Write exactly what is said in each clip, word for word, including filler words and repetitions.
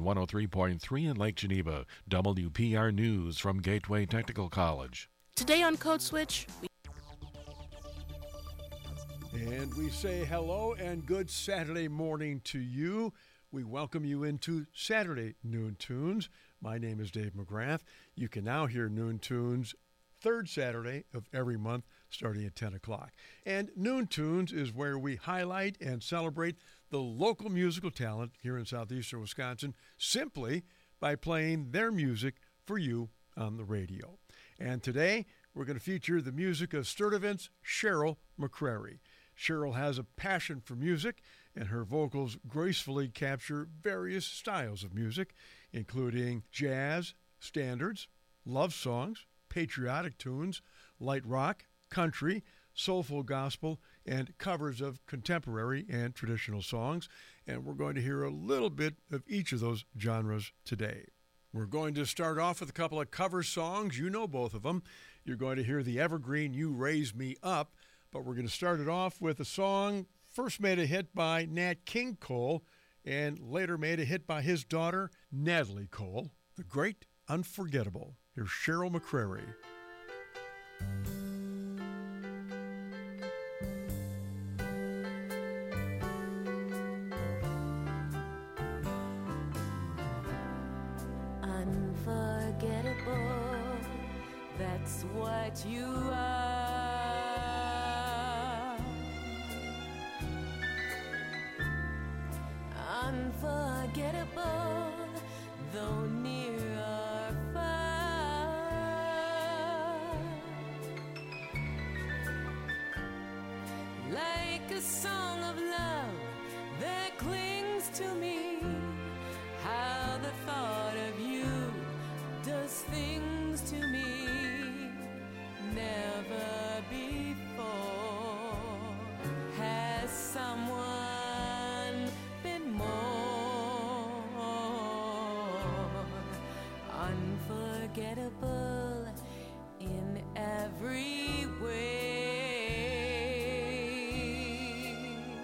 and one oh three point three in Lake Geneva. W P R News from Gateway Technical College. Today on Code Switch, we And we say hello and good Saturday morning to you. We welcome you into Saturday Noon Tunes. My name is Dave McGrath. You can now hear Noon Tunes third Saturday of every month starting at ten o'clock. And Noon Tunes is where we highlight and celebrate the local musical talent here in southeastern Wisconsin simply by playing their music for you on the radio. And today we're going to feature the music of Sturtevant's Cheryl McCrary. Cheryl has a passion for music, and her vocals gracefully capture various styles of music, including jazz, standards, love songs, patriotic tunes, light rock, country, soulful gospel, and covers of contemporary and traditional songs. And we're going to hear a little bit of each of those genres today. We're going to start off with a couple of cover songs. You know both of them. You're going to hear the evergreen You Raise Me Up, but we're going to start it off with a song first made a hit by Nat King Cole and later made a hit by his daughter, Natalie Cole, The Great Unforgettable. Here's Cheryl McCrary. Unforgettable, that's what you are. Unforgettable, though near or far. Like a song of love that clings to me, how the thought of you does things to me never before. Has someone been more unforgettable in every way?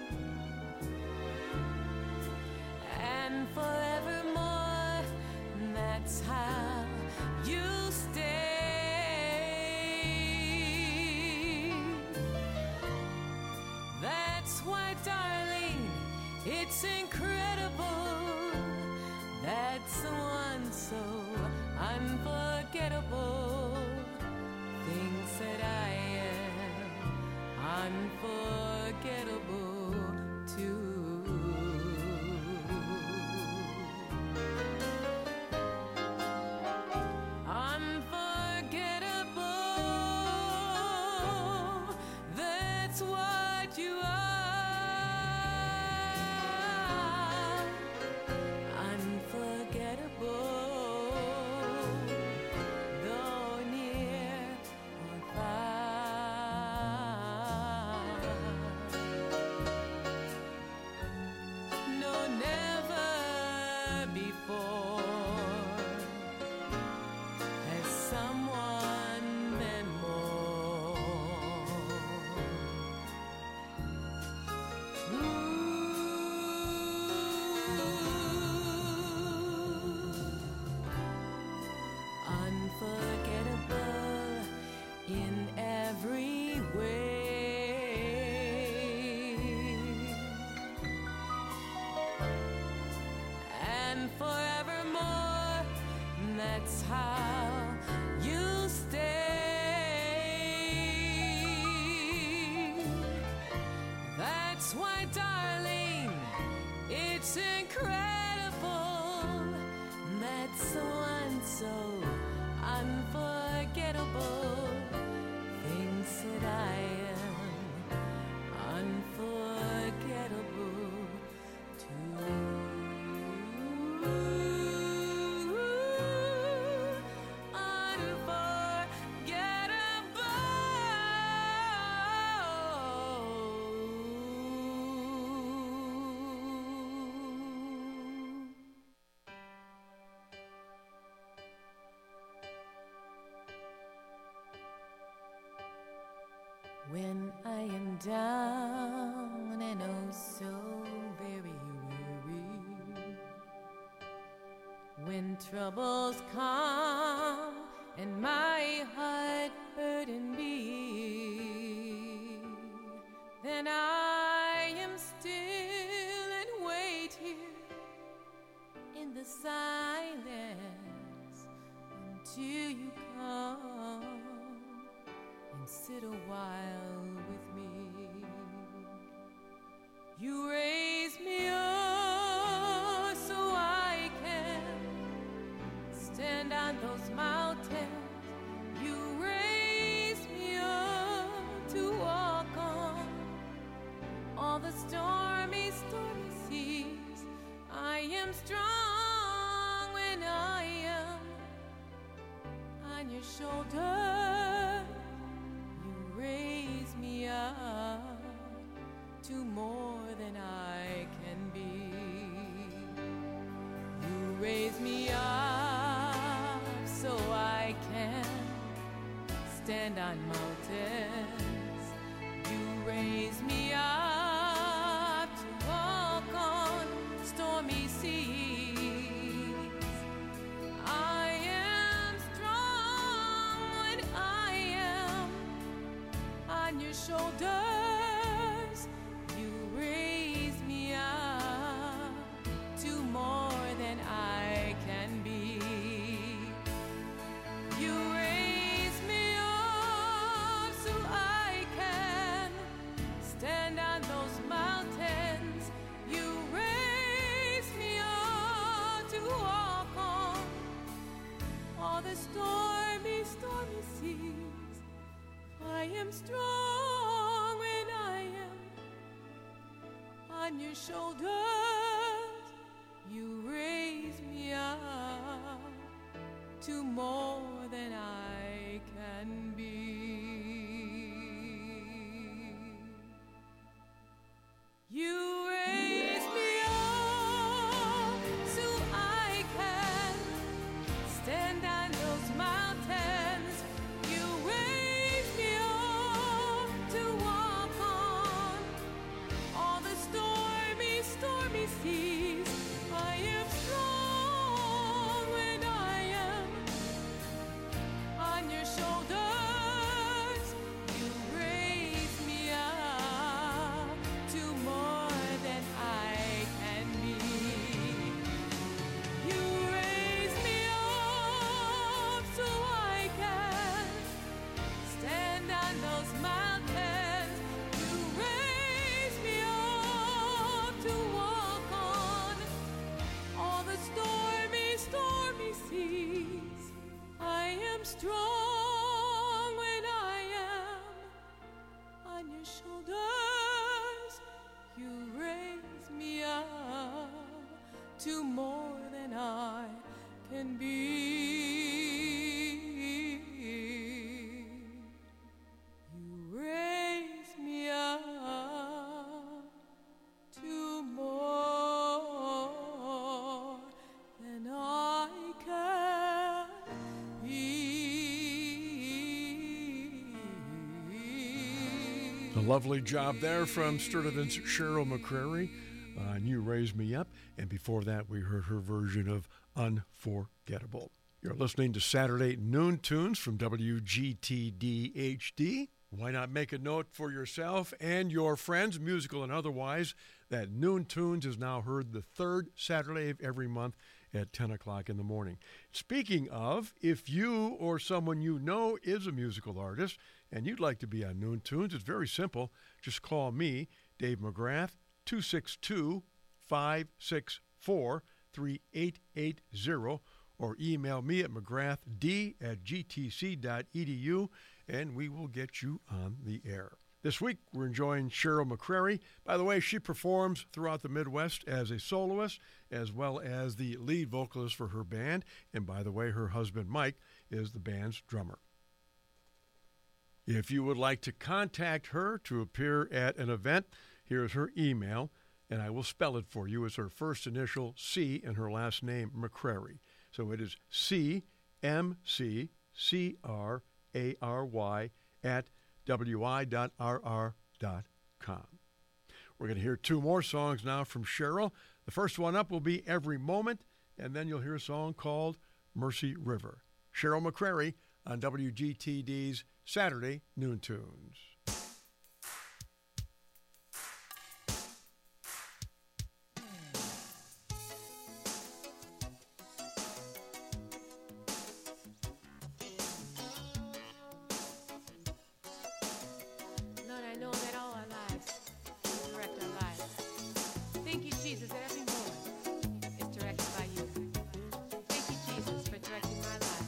And forevermore, that's how you stay. That's why, darling, it's incredible that someone so unforgettable thinks that I am unforgettable too. Unforgettable, that's what you are. Unforgettable, though near or far. No, never before has someone been more unforgettable in every way. And forevermore, that's how you stay. That's why, darling, it's incredible that someone so unforgettable thinks that I am unforgettable too. When I am down and oh so very weary, When troubles come and my heart burden be, then I am still and wait here in the silence until you come and sit a while with me. You raise me up so I can stand on those mountains. You raise me up to walk on all the stormy, stormy seas. I am strong when I am on your shoulder. You raise me up to more than I can be. You raise me up so I can stand on mountains. You raise me up to walk on stormy seas. I am strong when I am on your shoulders. You raise me up to more than I can be. You raise me up so I can stand on those mountains. You raise me up to walk on all the stormy, stormy seas. I am strong when I am on your shoulders. You raise me up to more than I can be. You raise me up so I can stand on those mountains. You raise me up to walk on all the stormy, stormy seas. I am strong when I am on your shoulders. You raise me up to more than I can be. You raise me up so I can stand on those mountains. You raise me up to walk on all the stormy, stormy seas. I am strong when I am on your shoulders. You raise me up to more than I can be. You raise me up to more than I can be. A lovely job there from Sturtevant's Cheryl McCrary on You Raise Me Up. And before that, we heard her version of Unforgettable. You're listening to Saturday Noon Tunes from W G T D H D. Why not make a note for yourself and your friends, musical and otherwise, that Noon Tunes is now heard the third Saturday of every month at ten o'clock in the morning. Speaking of, if you or someone you know is a musical artist and you'd like to be on Noon Tunes, it's very simple. Just call me, Dave McGrath, two six two, five six four, three eight eight zero, or email me at mcgrathd at g t c dot e d u, and we will get you on the air. This week, we're enjoying Cheryl McCrary. By the way, she performs throughout the Midwest as a soloist, as well as the lead vocalist for her band. And by the way, her husband, Mike, is the band's drummer. If you would like to contact her to appear at an event, here's her email, and I will spell it for you. It's her first initial C and her last name, McCrary. So it is C M C C R A R Y at w i dot r r dot com. We're going to hear two more songs now from Cheryl. The first one up will be Every Moment, and then you'll hear a song called Mercy River. Cheryl McCrary on W G T D's Saturday Noon Tunes. Lord, I know that all our lives you direct our lives. Thank you, Jesus, that every moment is directed by you. Thank you, Jesus, for directing my life.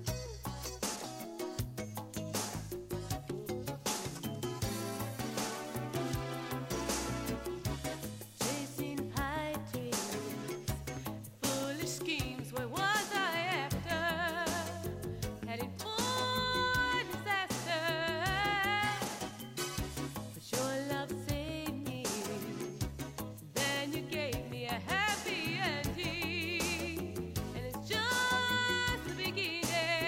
Chasing pipe dreams, foolish schemes, what was I after? Headed for disaster. But your love saved me. Then you gave me a happy ending, and it's just the beginning.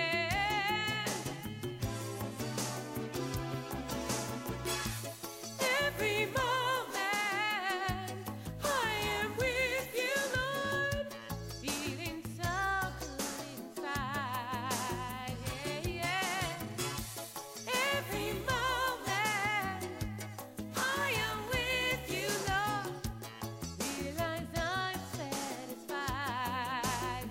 Every moment I am with you, Lord, feeling so good inside. Yeah, yeah. Every moment I am with you, Lord, realize I'm satisfied.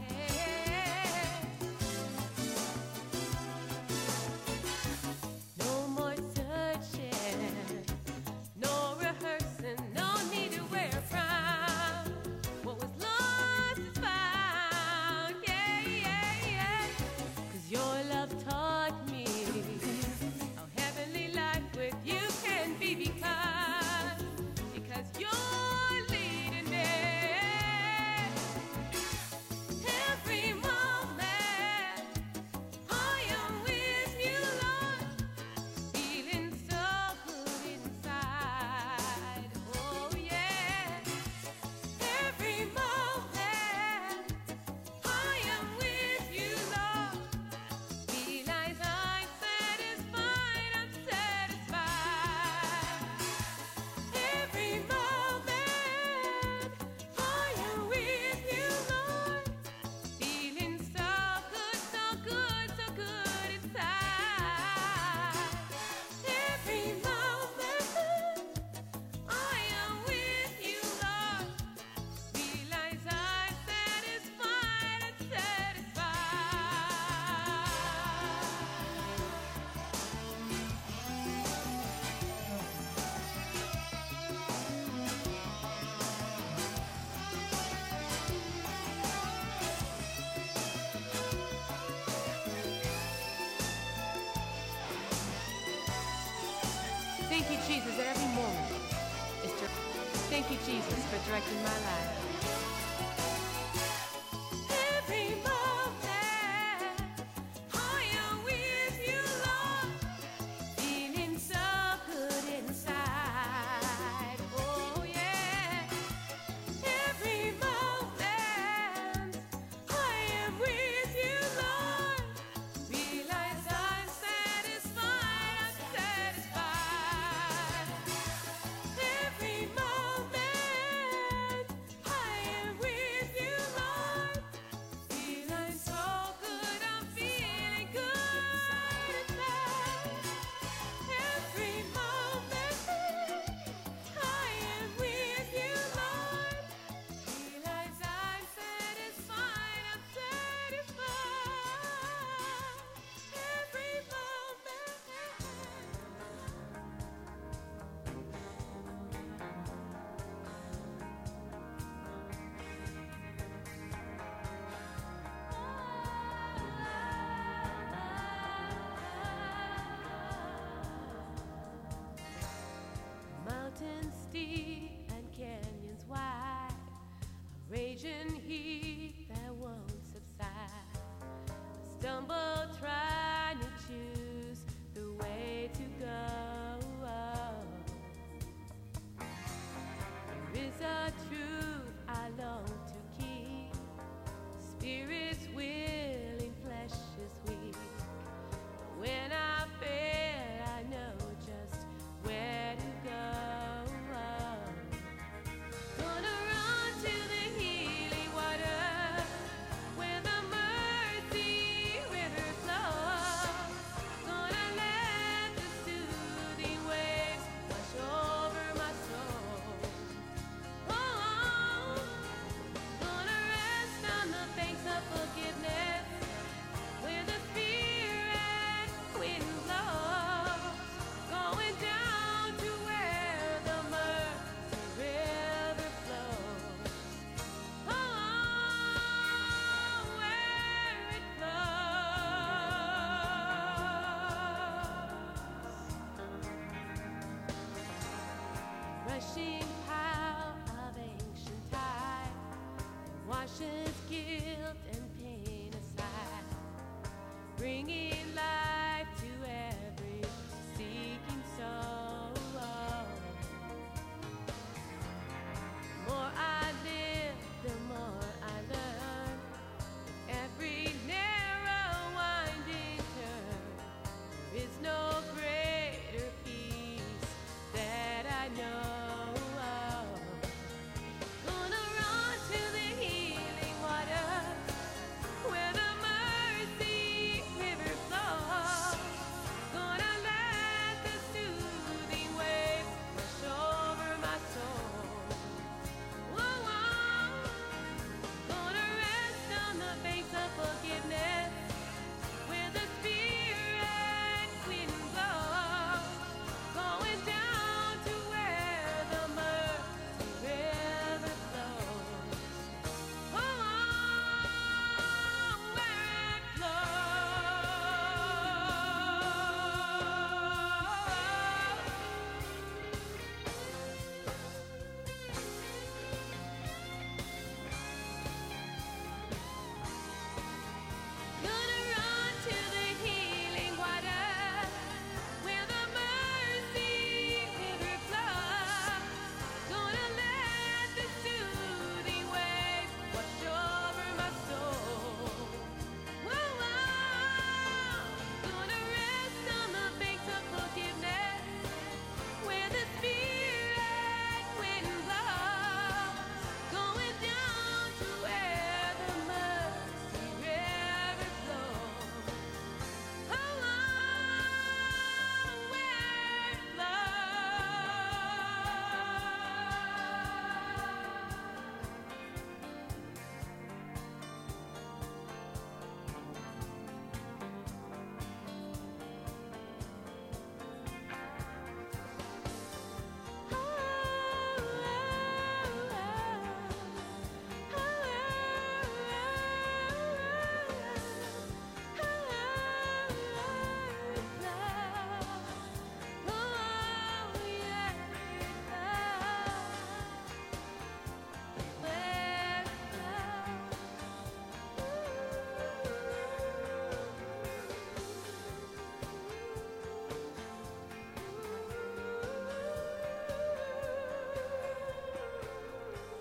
No more searching, no rehearsing, no need to wear a frown. What was lost is found. Yeah, yeah, yeah. 'Cause your love taught me how heavenly life with you can be, because, because you're leading me. Every moment I am with you, Lord, feeling so good inside. Oh yeah. Every moment I am with you, Lord, realize I'm satisfied, I'm satisfied. Every moment I am with you, Lord, feeling so good, so good, so good inside. Every moment I am with you, Lord, realize I'm satisfied, I'm satisfied. Thank you, Jesus, at every moment is dir- Thank you, Jesus, for directing my life. Every moment I am with you, Lord, feeling so good inside. Oh yeah. Every moment I am with you, Lord, realize I'm satisfied, I'm satisfied. Every moment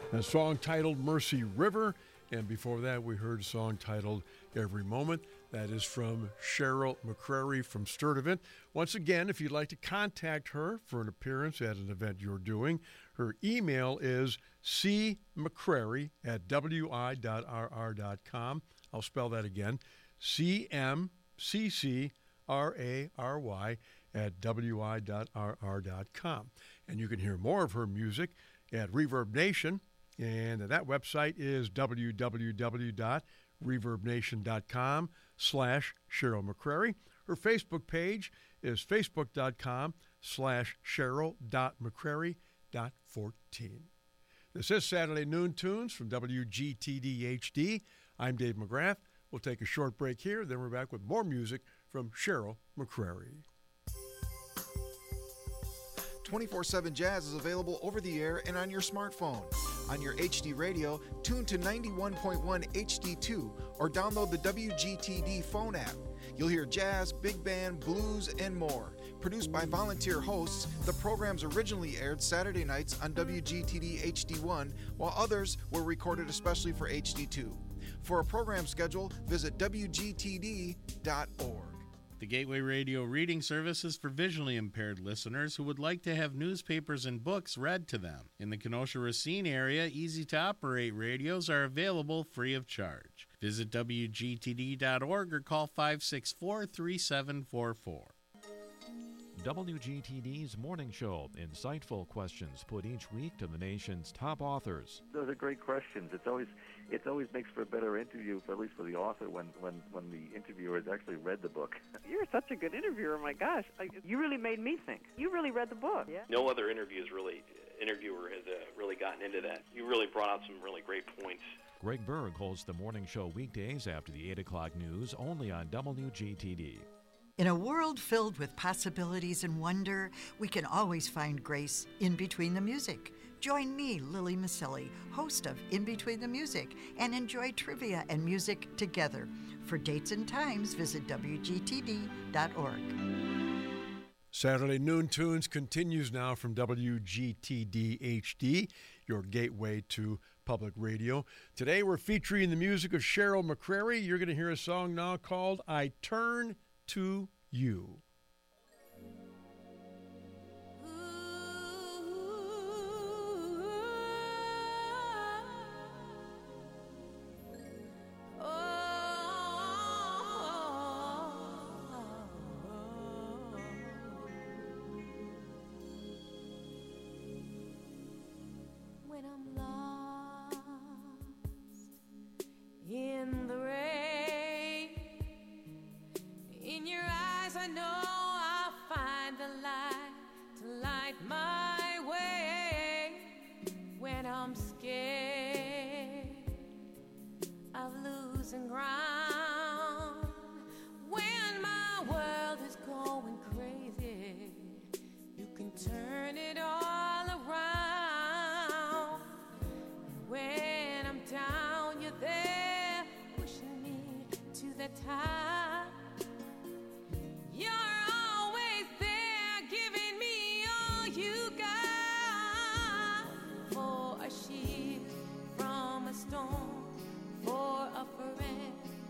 A song titled Mercy River. And before that, we heard a song titled Every Moment. That is from Cheryl McCrary from Sturdivant. Once again, if you'd like to contact her for an appearance at an event you're doing, her email is cmccrary at w i dot r r dot com. I'll spell that again, C M C C R A R Y at w i dot r r dot com. And you can hear more of her music at Reverb Nation, and that website is w w w dot reverb nation dot com slash Cheryl McCrary. Her Facebook page is facebook dot com slash Cheryl dot McCrary dot fourteen. This is Saturday Noon Tunes from W G T D H D. I'm Dave McGrath. We'll take a short break here, then we're back with more music from Cheryl McCrary. twenty-four seven Jazz is available over the air and on your smartphone. On your H D radio, tune to ninety-one point one H D two or download the W G T D phone app. You'll hear jazz, big band, blues, and more. Produced by volunteer hosts, the programs originally aired Saturday nights on W G T D H D one, while others were recorded especially for H D two. For a program schedule, visit w g t d dot org. The Gateway Radio Reading Service is for visually impaired listeners who would like to have newspapers and books read to them. In the Kenosha-Racine area, easy-to-operate radios are available free of charge. Visit w g t d dot org or call five six four, three seven four four. W G T D's Morning Show. Insightful questions put each week to the nation's top authors. Those are great questions. It's always it always makes for a better interview, for at least for the author, when, when, when the interviewer has actually read the book. You're such a good interviewer, my gosh. I, you really made me think. You really read the book. Yeah. No other interviews really, interviewer has uh, really gotten into that. You really brought out some really great points. Greg Berg holds the morning show weekdays after the eight o'clock news, only on W G T D. In a world filled with possibilities and wonder, we can always find grace in between the music. Join me, Lily Maselli, host of In Between the Music, and enjoy trivia and music together. For dates and times, visit w g t d dot org. Saturday Noon Tunes continues now from W G T D H D, your gateway to public radio. Today we're featuring the music of Cheryl McCrary. You're going to hear a song now called I Turn to You. When I'm lost in the rain, in your eyes I know I'll find the light to light my way. When I'm scared of losing ground, when my world is going crazy, you can turn it all around. When I'm down, you're there, pushing me to the top. You're always there, giving me all you got. For a shield from a storm, for a friend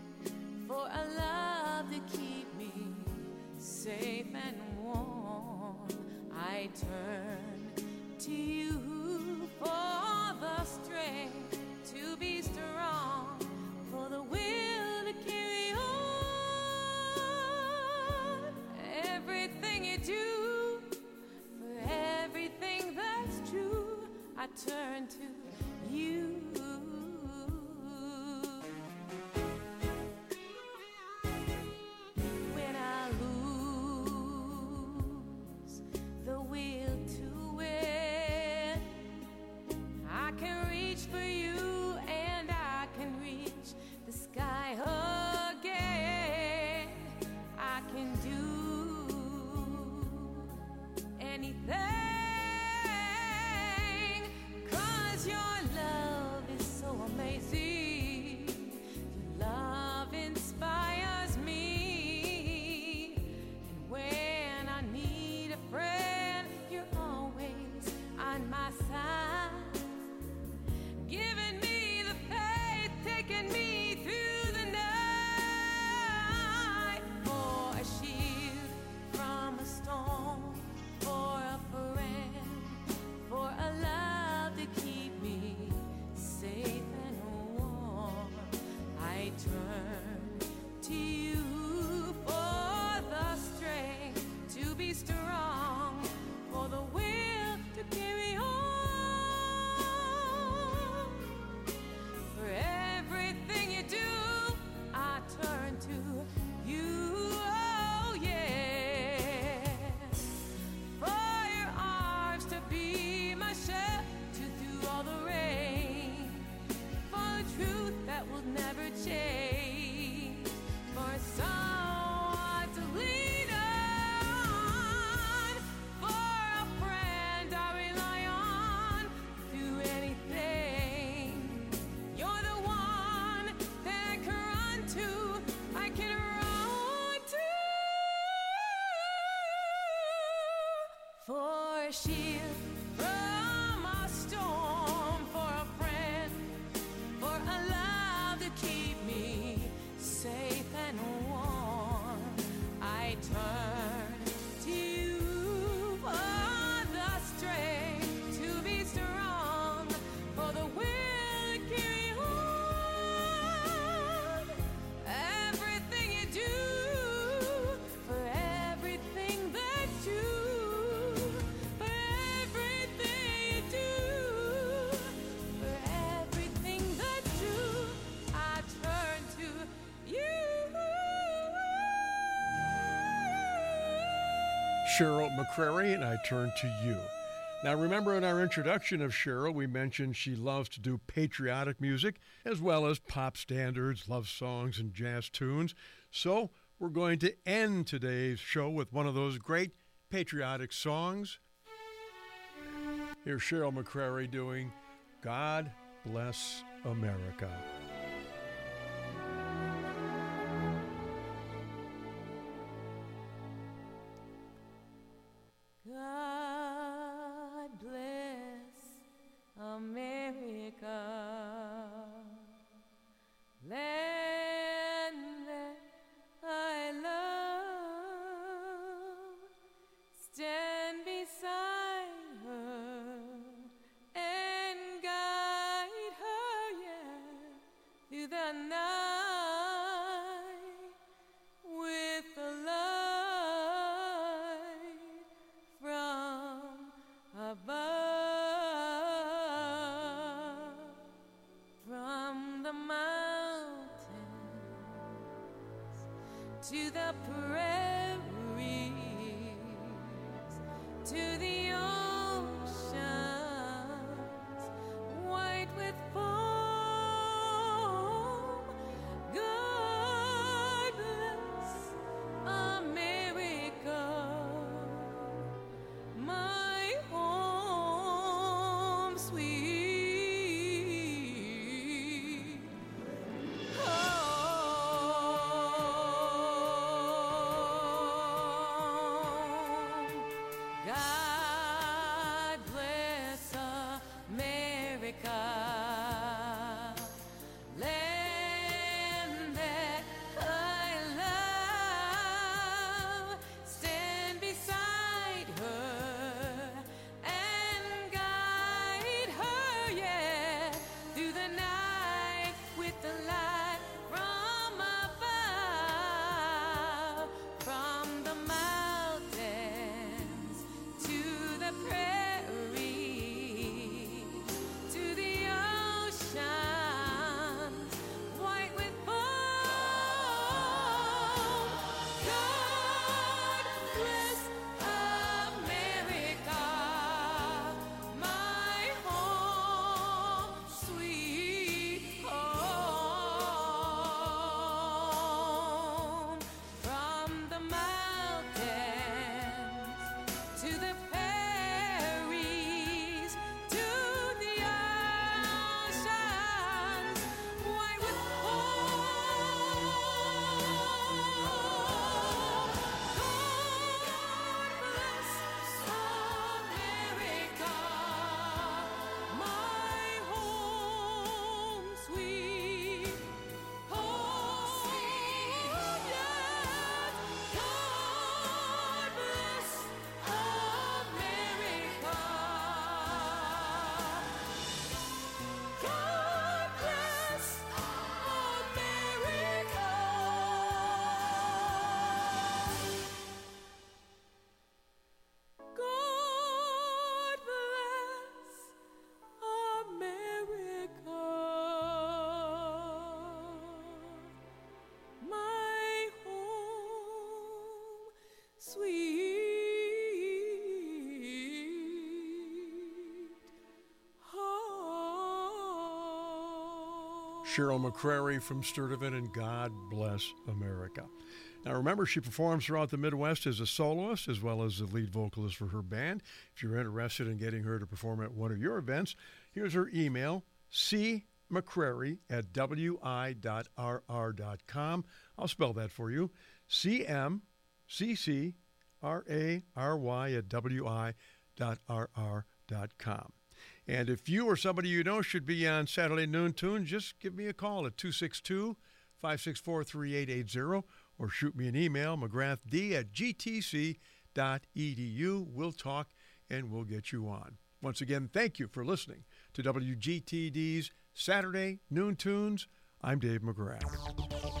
never change. For someone to lean on, for a friend I rely on through anything. You're the one that I can run to, I can run to. For a shield from a storm, for a friend, for a love to keep me safe and warm, I turn to you for the strength to be strong, for the will to carry on. Everything you do, for everything that you, for everything you do, for everything that you, I turn to you. Cheryl McCrary, and I turn to you. Now, remember in our introduction of Cheryl, we mentioned she loves to do patriotic music as well as pop standards, love songs, and jazz tunes. So we're going to end today's show with one of those great patriotic songs. Here's Cheryl McCrary doing God Bless America. God bless America, land that I love. Stand beside her and guide her, yeah, through the night with the light from above. From the mountains to the prairies, to the oceans white with foam. God bless America, my home sweet home. God Cheryl McCrary from Sturtevant, and God bless America. Now remember, she performs throughout the Midwest as a soloist as well as the lead vocalist for her band. If you're interested in getting her to perform at one of your events, here's her email, cmccrary at wi dot r r dot com. I'll spell that for you, C M C C R A R Y at wi dot r r dot com. And if you or somebody you know should be on Saturday Noon Tune, just give me a call at two six two, five six four, three eight eight zero or shoot me an email, mcgrathed at g t c dot e d u. We'll talk and we'll get you on. Once again, thank you for listening to W G T D's Saturday Noon Tunes. I'm Dave McGrath.